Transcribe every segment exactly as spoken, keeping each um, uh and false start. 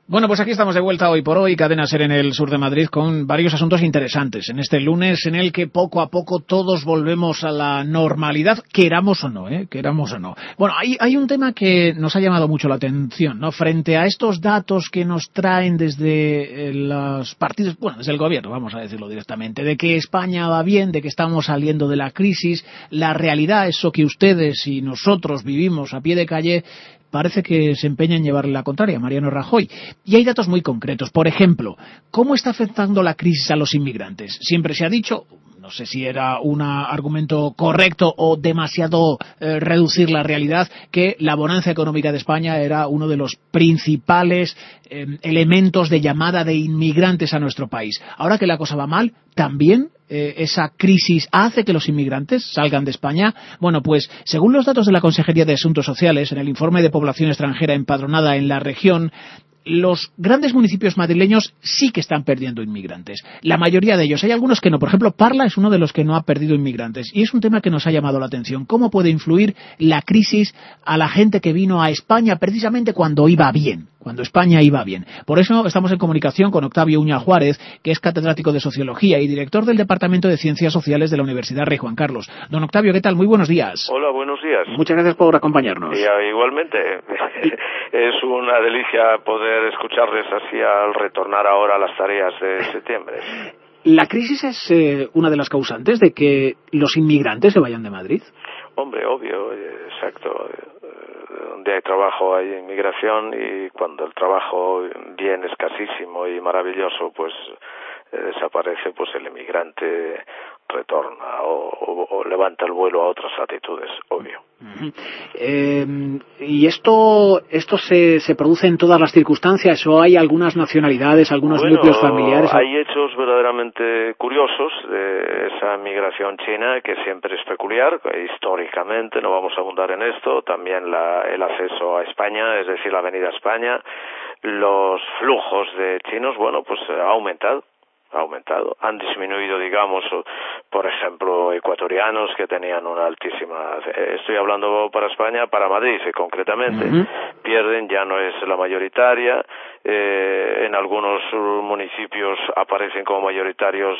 Bueno, pues aquí estamos de vuelta hoy por hoy, Cadena SER en el sur de Madrid, con varios asuntos interesantes en este lunes en el que poco a poco todos volvemos a la normalidad, queramos o no, ¿eh? Queramos o no. Bueno, hay, hay un tema que nos ha llamado mucho la atención, ¿no? Frente a estos datos que nos traen desde eh, los partidos, bueno, desde el gobierno, vamos a decirlo directamente, de que España va bien, de que estamos saliendo de la crisis, la realidad, eso que ustedes y nosotros vivimos a pie de calle, parece que se empeña en llevarle la contraria, Mariano Rajoy. Y hay datos muy concretos. Por ejemplo, ¿cómo está afectando la crisis a los inmigrantes? Siempre se ha dicho, no sé si era un argumento correcto o demasiado eh, reducir la realidad, que la bonanza económica de España era uno de los principales eh, elementos de llamada de inmigrantes a nuestro país. Ahora que la cosa va mal, también eh, esa crisis hace que los inmigrantes salgan de España. Bueno, pues según los datos de la Consejería de Asuntos Sociales, en el informe de población extranjera empadronada en la región, los grandes municipios madrileños sí que están perdiendo inmigrantes. La mayoría de ellos. Hay algunos que no. Por ejemplo, Parla es uno de los que no ha perdido inmigrantes. Y es un tema que nos ha llamado la atención. ¿Cómo puede influir la crisis a la gente que vino a España precisamente cuando iba bien? Cuando España iba bien. Por eso estamos en comunicación con Octavio Uña Juárez, que es catedrático de Sociología y director del Departamento de Ciencias Sociales de la Universidad Rey Juan Carlos. Don Octavio, ¿qué tal? Muy buenos días. Hola, buenos días. Muchas gracias por acompañarnos. Y, igualmente. Es una delicia poder escucharles así al retornar ahora a las tareas de septiembre. ¿La crisis es eh, una de las causantes de que los inmigrantes se vayan de Madrid? Hombre, obvio, exacto. Donde hay trabajo hay inmigración, y cuando el trabajo bien escasísimo y maravilloso, pues eh, desaparece, pues el inmigrante retorna o, o, o levanta el vuelo a otras latitudes, obvio. Uh-huh. Eh, ¿Y esto esto se, se produce en todas las circunstancias o hay algunas nacionalidades, algunos bueno, núcleos familiares? Hay hechos verdaderamente curiosos de esa migración china que siempre es peculiar, históricamente, no vamos a abundar en esto, también la, el acceso a España, es decir, la avenida a España, los flujos de chinos, bueno, pues ha aumentado. ha aumentado. Han disminuido, digamos, por ejemplo, ecuatorianos que tenían una altísima... Estoy hablando para España, para Madrid, concretamente. Uh-huh. Pierden, ya no es la mayoritaria. Eh, en algunos municipios aparecen como mayoritarios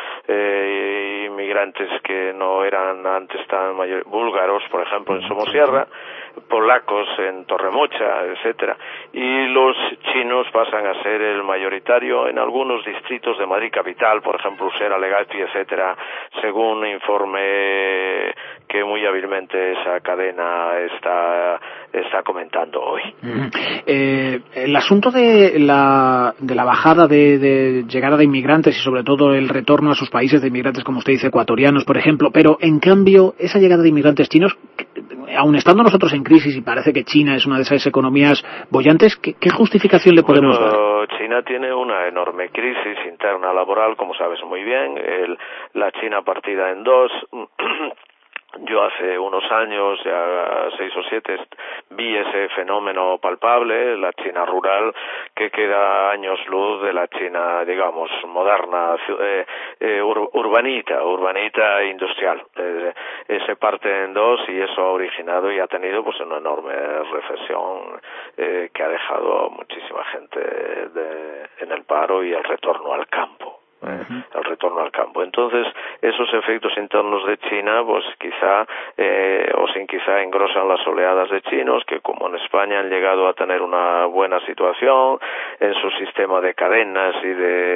eh, inmigrantes que no eran antes tan mayores. Búlgaros, por ejemplo, en Somosierra. Polacos en Torremocha, etcétera, y los chinos pasan a ser el mayoritario en algunos distritos de Madrid capital, por ejemplo, Usera, Legazpi, etcétera, según informe que muy hábilmente esa cadena está está comentando hoy. Mm. Eh, el asunto de la de la bajada de, de llegada de inmigrantes y sobre todo el retorno a sus países de inmigrantes, como usted dice, ecuatorianos, por ejemplo, pero en cambio esa llegada de inmigrantes chinos, aun estando nosotros en crisis y parece que China es una de esas economías bollantes, ¿qué, qué justificación le podemos bueno, dar? China tiene una enorme crisis interna laboral, como sabes muy bien, el, la China partida en dos. Yo hace unos años, ya seis o siete, vi ese fenómeno palpable, la China rural, que queda años luz de la China, digamos, moderna, eh, eh, ur, urbanita, urbanita industrial. Eh, eh, se parte en dos y eso ha originado y ha tenido pues una enorme recesión eh, que ha dejado a muchísima gente de, en el paro y el retorno al campo. Uh-huh. El retorno al campo. Entonces, esos efectos internos de China, pues quizá, eh, o sin quizá, engrosan las oleadas de chinos que, como en España, han llegado a tener una buena situación en su sistema de cadenas y de,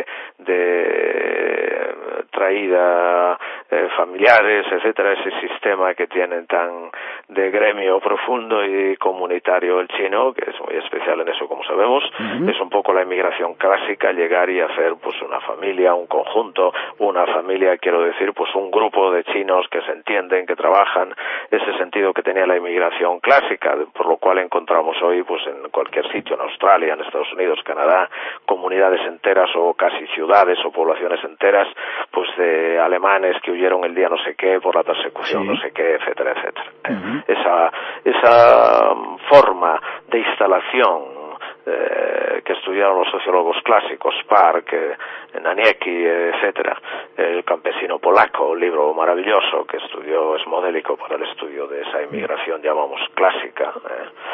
de traída eh, familiares, etcétera, ese sistema que tienen tan de gremio profundo y comunitario el chino, que es muy especial en eso, como sabemos. Uh-huh. Es un poco la inmigración clásica, llegar y hacer pues una familia, un conjunto, una familia, quiero decir, pues un grupo de chinos que se entienden, que trabajan, ese sentido que tenía la inmigración clásica, por lo cual encontramos hoy, pues en cualquier sitio, en Australia, en Estados Unidos, Canadá, comunidades enteras o casi ciudades o poblaciones enteras, pues de alemanes que huyeron el día no sé qué por la persecución, sí. no sé qué, etcétera, etcétera. Uh-huh. Esa, esa forma de instalación Eh, que estudiaron los sociólogos clásicos, Park, eh, Naniecki, eh, etcétera, el campesino polaco, un libro maravilloso que estudió, es modélico para el estudio de esa inmigración, llamamos clásica, eh,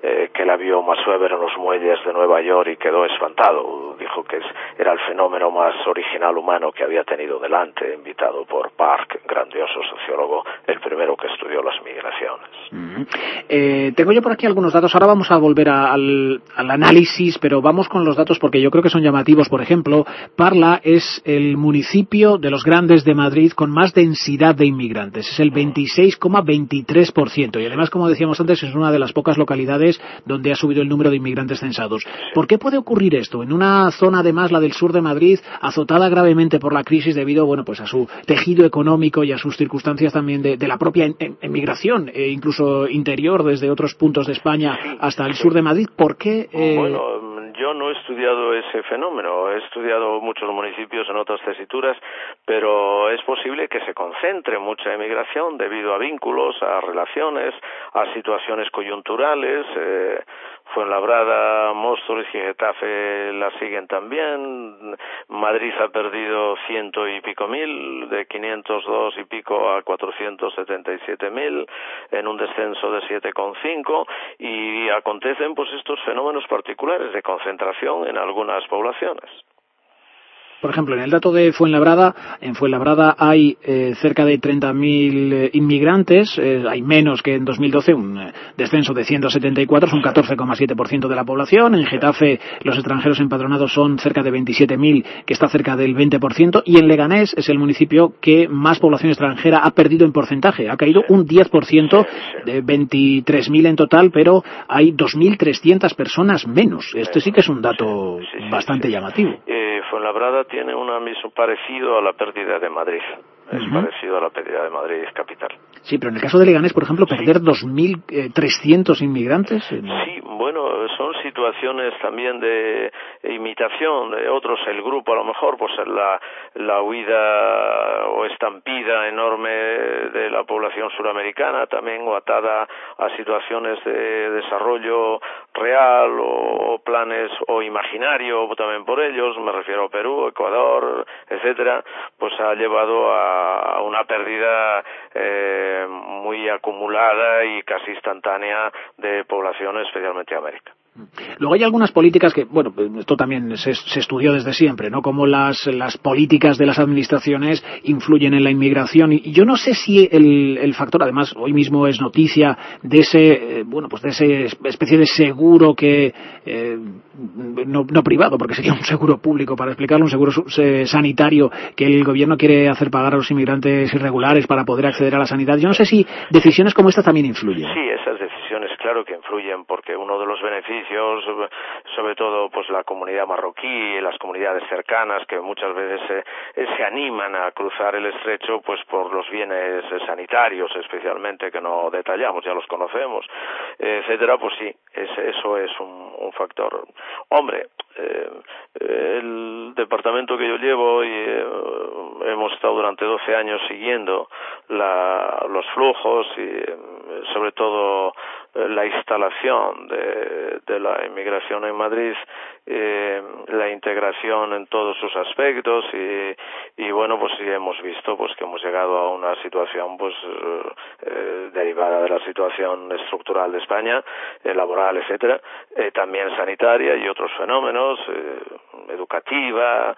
eh, que la vio Max Weber en los muelles de Nueva York y quedó espantado. Dijo que es, era el fenómeno más original humano que había tenido delante, invitado por Park, grandioso sociólogo, el primero que estudió las migraciones. Uh-huh. eh, tengo yo por aquí algunos datos. Ahora vamos a volver a, al, al análisis, pero vamos con los datos porque yo creo que son llamativos. Por ejemplo, Parla es el municipio de los grandes de Madrid con más densidad de inmigrantes. Es el veintiséis coma veintitrés por ciento y además, como decíamos antes, es una de las pocas localidades donde ha subido el número de inmigrantes censados. ¿Por qué puede ocurrir esto? En una zona, además, la del sur de Madrid, azotada gravemente por la crisis debido, bueno, pues a su tejido económico y a sus circunstancias también de, de la propia emigración, e incluso interior desde otros puntos de España sí, hasta el sí. sur de Madrid. ¿Por qué? Eh... Bueno, yo no he estudiado ese fenómeno, he estudiado muchos municipios en otras tesituras, pero es posible que se concentre mucha emigración debido a vínculos, a relaciones, a situaciones coyunturales. eh, Fuenlabrada, Móstoles y Getafe la siguen también. Madrid ha perdido ciento y pico mil, de quinientos dos y pico a cuatrocientos setenta y siete mil, en un descenso de siete coma cinco, y acontecen pues estos fenómenos particulares de concentración en algunas poblaciones. Por ejemplo, en el dato de Fuenlabrada, en Fuenlabrada hay eh, cerca de treinta mil eh, inmigrantes, eh, hay menos que en dos mil doce, un eh, descenso de ciento setenta y cuatro, es un catorce coma siete por ciento de la población. En Getafe los extranjeros empadronados son cerca de veintisiete mil, que está cerca del veinte por ciento, y en Leganés es el municipio que más población extranjera ha perdido en porcentaje, ha caído un diez por ciento, de veintitrés mil en total, pero hay dos mil trescientas personas menos. Este sí que es un dato sí, sí, sí, bastante sí. llamativo. Eh, Fuenlabrada tiene un mismo parecido a la pérdida de Madrid. Es uh-huh. parecido a la pérdida de Madrid capital. Sí, pero en el caso de Leganés, por ejemplo, perder sí. dos mil trescientos inmigrantes. ¿No? Sí, bueno, son situaciones también de imitación de otros. El grupo, a lo mejor, pues la, la huida o estampida enorme de la población suramericana, también o atada a situaciones de desarrollo real o planes o imaginario también por ellos, me refiero a Perú, Ecuador, etcétera, pues ha llevado a una pérdida eh, muy acumulada y casi instantánea de población, especialmente América. Luego hay algunas políticas que, bueno, esto también se, se estudió desde siempre, ¿no? Cómo las, las políticas de las administraciones influyen en la inmigración. Y yo no sé si el, el factor, además, hoy mismo es noticia de ese, eh, bueno, pues de ese especie de seguro que, eh, no, no privado, porque sería un seguro público, para explicarlo, un seguro eh, sanitario que el gobierno quiere hacer pagar a los inmigrantes irregulares para poder acceder a la sanidad. Yo no sé si decisiones como esta también influyen. Sí, esas decisiones, claro que influyen, porque uno de los beneficios, sobre todo pues la comunidad marroquí y las comunidades cercanas que muchas veces se, se animan a cruzar el estrecho pues por los bienes sanitarios especialmente, que no detallamos, ya los conocemos, etcétera, pues sí, es, eso es un, un factor. Hombre, eh, el departamento que yo llevo y eh, hemos estado durante doce años siguiendo la, los flujos y eh, sobre todo la instalación de, de la inmigración en Madrid, eh, la integración en todos sus aspectos y, y bueno, pues sí hemos visto pues que hemos llegado a una situación pues eh, derivada de la situación estructural de España, eh, laboral, etcétera, eh, también sanitaria y otros fenómenos, eh, educativa.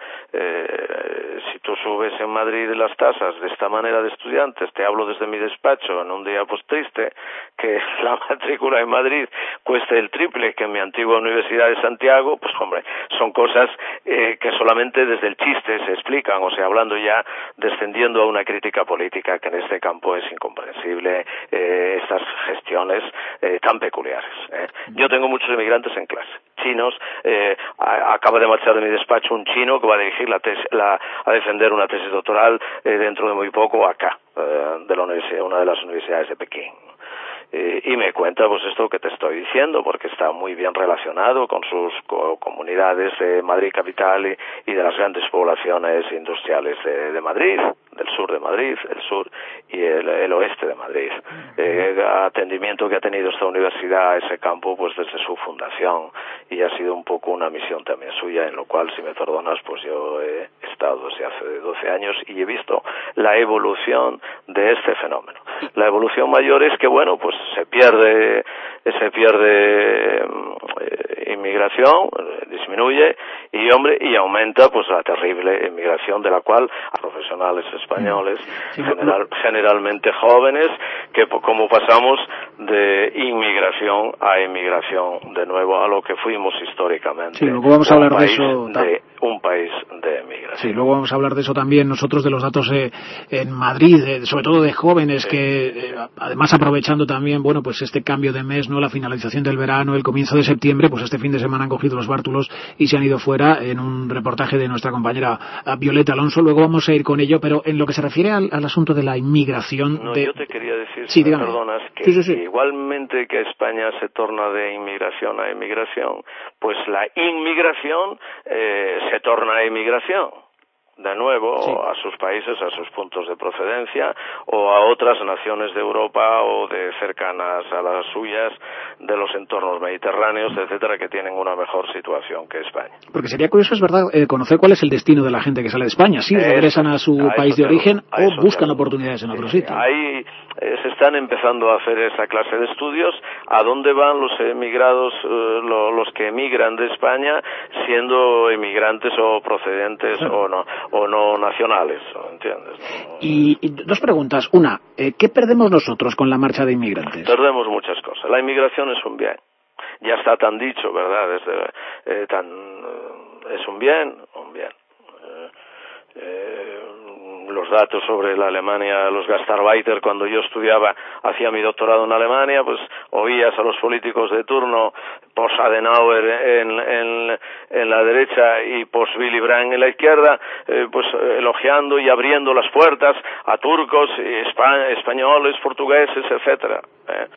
Eh, si tú subes en Madrid las tasas de esta manera de estudiantes, te hablo desde mi despacho en un día pues triste, que la matrícula en Madrid cueste el triple que en mi antigua Universidad de Santiago, pues hombre, son cosas eh, que solamente desde el chiste se explican, o sea, hablando ya, descendiendo a una crítica política que en este campo es incomprensible, eh, estas gestiones eh, tan peculiares. ¿eh? Yo tengo muchos inmigrantes en clase, chinos, eh, a, acaba de marchar de mi despacho un chino que va a dirigir la tesis, la, a defender una tesis doctoral eh, dentro de muy poco acá, eh, de la universidad, una de las universidades de Pekín. Eh, y me cuenta pues esto que te estoy diciendo, porque está muy bien relacionado con sus co- comunidades de Madrid capital y, y de las grandes poblaciones industriales de, de Madrid, del sur de Madrid, el sur y el, el oeste de Madrid. Eh, atendimiento que ha tenido esta universidad a ese campo pues desde su fundación, y ha sido un poco una misión también suya, en lo cual, si me perdonas, pues yo he estado desde hace doce años y he visto la evolución de este fenómeno. La evolución mayor es que, bueno, pues se pierde, se pierde eh, inmigración, disminuye, y hombre, y aumenta pues la terrible inmigración de la cual a profesionales españoles, sí, general, generalmente jóvenes, que como pasamos de inmigración a emigración de nuevo a lo que fuimos históricamente. Sí, luego vamos a hablar de eso. De, un país de emigración. Sí, luego vamos a hablar de eso también nosotros, de los datos eh, en Madrid, eh, sobre todo de jóvenes, sí, que eh, además aprovechando también, bueno, pues este cambio de mes, no, la finalización del verano, el comienzo de septiembre, pues este fin de semana han cogido los bártulos y se han ido fuera, en un reportaje de nuestra compañera Violeta Alonso. Luego vamos a ir con ello, pero en lo que se refiere al, al asunto de la inmigración. No, de... yo te quería decir, sí, si me perdonas, que, sí, sí, sí. que igualmente que España se torna de inmigración a emigración, pues la inmigración eh, se torna a emigración. De nuevo, sí, a sus países, a sus puntos de procedencia, o a otras naciones de Europa o de cercanas a las suyas, de los entornos mediterráneos, etcétera, que tienen una mejor situación que España. Porque sería curioso, es verdad, eh, conocer cuál es el destino de la gente que sale de España. Si regresan a su a país de origen o buscan oportunidades en otro sitio. Ahí eh, se están empezando a hacer esa clase de estudios. ¿A dónde van los emigrados, eh, lo, los que emigran de España, siendo emigrantes o procedentes claro. o no? o no nacionales, ¿entiendes? No, y, y dos preguntas. Una, eh, ¿qué perdemos nosotros con la marcha de inmigrantes? Perdemos muchas cosas. La inmigración es un bien. Ya está tan dicho, ¿verdad? Desde, eh, tan, eh, es un bien, un bien. Eh, eh, los datos sobre la Alemania, los Gastarbeiter, cuando yo estudiaba, hacía mi doctorado en Alemania, pues oías a los políticos de turno, post Adenauer en, en, en la derecha y post Willy Brandt en la izquierda, eh, pues elogiando y abriendo las puertas a turcos, espa- españoles, portugueses, etcétera. ¿eh?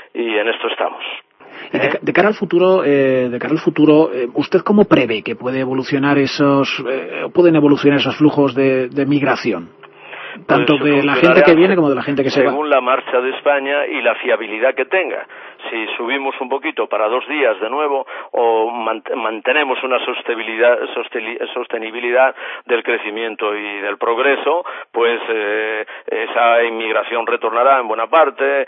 Y en esto estamos. Y de, de cara al futuro, eh, de cara al futuro, eh, ¿usted cómo prevé que puede evolucionar esos, eh, pueden evolucionar esos flujos de, de migración? Tanto pues de la gente que viene como de la gente que se va. Según la marcha de España y la fiabilidad que tenga. Si subimos un poquito para dos días de nuevo o mant- mantenemos una sostenibilidad, sostenibilidad del crecimiento y del progreso, pues eh, esa inmigración retornará en buena parte,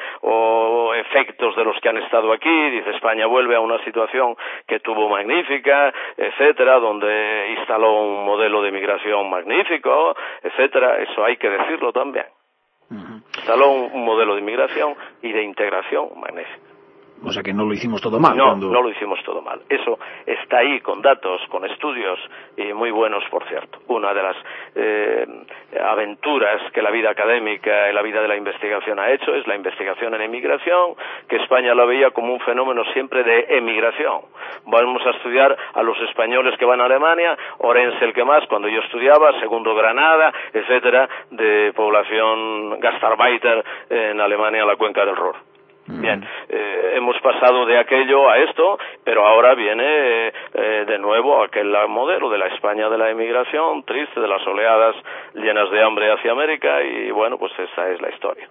o efectos de los que han estado aquí, dice España vuelve a una situación que tuvo magnífica, etcétera, donde instaló un modelo de inmigración magnífico, etcétera, eso hay que decirlo también. Uh-huh. Instaló un, un modelo de inmigración y de integración magnífico. O sea que no lo hicimos todo mal. No, cuando... no lo hicimos todo mal. Eso está ahí con datos, con estudios y muy buenos, por cierto. Una de las eh, aventuras que la vida académica y la vida de la investigación ha hecho es la investigación en emigración, que España la veía como un fenómeno siempre de emigración. Vamos a estudiar a los españoles que van a Alemania, Orense el que más, cuando yo estudiaba, segundo Granada, etcétera, de población Gastarbeiter en Alemania, la cuenca del Ruhr. Bien, eh, hemos pasado de aquello a esto, pero ahora viene eh, eh, de nuevo aquel modelo de la España de la emigración, triste, de las oleadas llenas de hambre hacia América, y bueno, pues esa es la historia.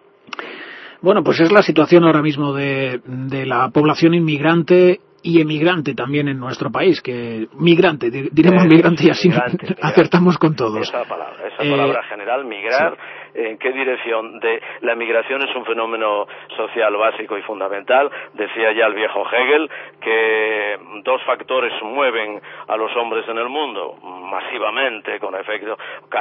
Bueno, pues es la situación ahora mismo de, de la población inmigrante y emigrante también en nuestro país, que migrante, diremos eh, migrante y así migrante, acertamos con todos. Esa palabra, esa eh, palabra general, migrar, sí. ¿En qué dirección? De la migración es un fenómeno social básico y fundamental. Decía ya el viejo Hegel que dos factores mueven a los hombres en el mundo masivamente, con efecto,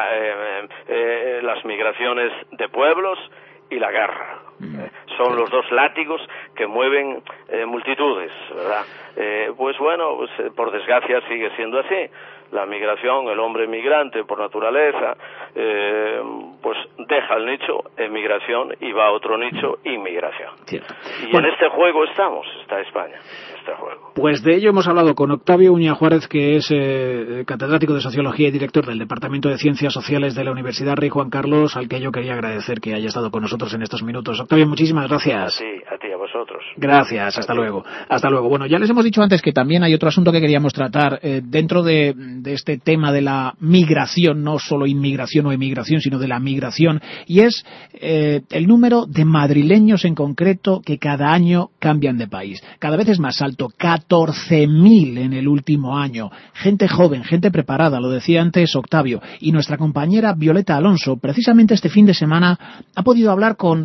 eh, eh, las migraciones de pueblos y la guerra. Eh, son los dos látigos que mueven eh, multitudes, ¿verdad? Eh, pues bueno, pues, eh, por desgracia sigue siendo así. La migración, el hombre migrante por naturaleza, eh, pues deja el nicho emigración y va a otro nicho inmigración. Sí. Y bueno, en este juego estamos, está España, en este juego. Pues de ello hemos hablado con Octavio Uña Juárez, que es eh, catedrático de Sociología y director del Departamento de Ciencias Sociales de la Universidad Rey Juan Carlos, al que yo quería agradecer que haya estado con nosotros en estos minutos. Octavio, muchísimas gracias. A ti, a ti, a vosotros. Gracias, hasta luego. Hasta luego. Bueno, ya les hemos dicho antes que también hay otro asunto que queríamos tratar eh, dentro de, de este tema de la migración, no solo inmigración o emigración, sino de la migración, y es eh, el número de madrileños en concreto que cada año cambian de país. Cada vez es más alto, catorce mil en el último año. Gente joven, gente preparada, lo decía antes Octavio, y nuestra compañera Violeta Alonso, precisamente este fin de semana, ha podido hablar con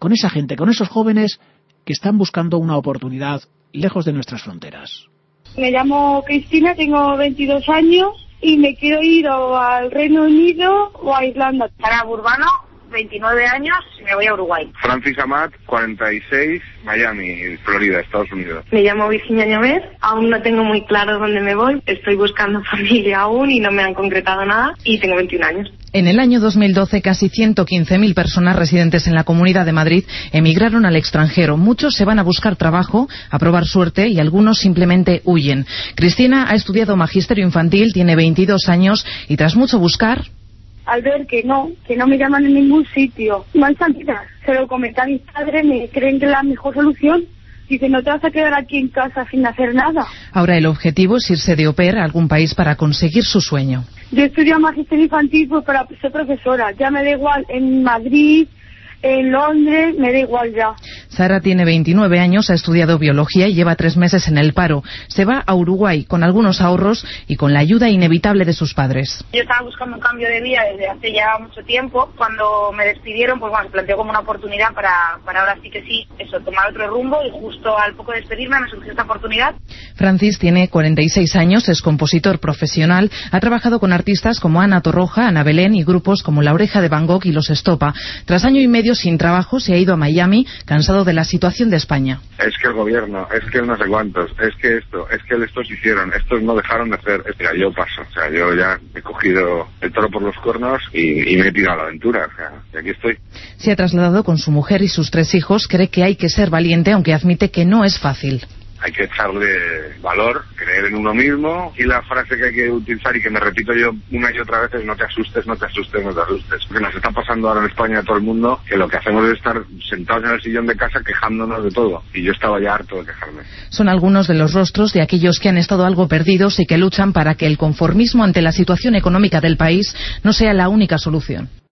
con esa gente, con esos jóvenes que están buscando una oportunidad lejos de nuestras fronteras. Me llamo Cristina, tengo veintidós años y me quiero ir o al Reino Unido o a Irlanda. Sara Burbano, veintinueve años, y me voy a Uruguay. Francis Amat, cuarenta y seis, Miami, Florida, Estados Unidos. Me llamo Virginia Llobet, aún no tengo muy claro dónde me voy, estoy buscando familia aún y no me han concretado nada, y tengo veintiún años. En el año dos mil doce, casi ciento quince mil personas residentes en la Comunidad de Madrid emigraron al extranjero. Muchos se van a buscar trabajo, a probar suerte, y algunos simplemente huyen. Cristina ha estudiado magisterio infantil, tiene veintidós años, y tras mucho buscar... Al ver que no, que no me llaman en ningún sitio, más tranquila, se lo comenté a mis padres, me creen que es la mejor solución. Dice, no te vas a quedar aquí en casa sin hacer nada. Ahora el objetivo es irse de au pair a algún país para conseguir su sueño. Yo estudio magisterio infantil pues para ser profesora. Ya me da igual en Madrid, en Londres, me da igual ya. Sara tiene veintinueve años, ha estudiado biología y lleva tres meses en el paro. Se va a Uruguay con algunos ahorros y con la ayuda inevitable de sus padres. Yo estaba buscando un cambio de vida desde hace ya mucho tiempo. Cuando me despidieron, pues bueno, se planteó como una oportunidad para, para ahora sí que sí, eso, tomar otro rumbo, y justo al poco de despedirme me surgió esta oportunidad. Francis tiene cuarenta y seis años, es compositor profesional, ha trabajado con artistas como Ana Torroja, Ana Belén y grupos como La Oreja de Van Gogh y Los Estopa. Tras año y medio sin trabajo, se ha ido a Miami, cansado de la situación de España. Es que el gobierno, es que no sé cuántos, es que esto, es que estos hicieron, estos no dejaron de hacer. Es que yo paso, o sea, yo ya he cogido el toro por los cuernos y, y me he tirado a la aventura, o sea, y aquí estoy. Se ha trasladado con su mujer y sus tres hijos, cree que hay que ser valiente, aunque admite que no es fácil. Hay que echarle valor, creer en uno mismo, y la frase que hay que utilizar y que me repito yo una y otra vez es: no te asustes, no te asustes, no te asustes. Porque nos está pasando ahora en España a todo el mundo que lo que hacemos es estar sentados en el sillón de casa quejándonos de todo, y yo estaba ya harto de quejarme. Son algunos de los rostros de aquellos que han estado algo perdidos y que luchan para que el conformismo ante la situación económica del país no sea la única solución.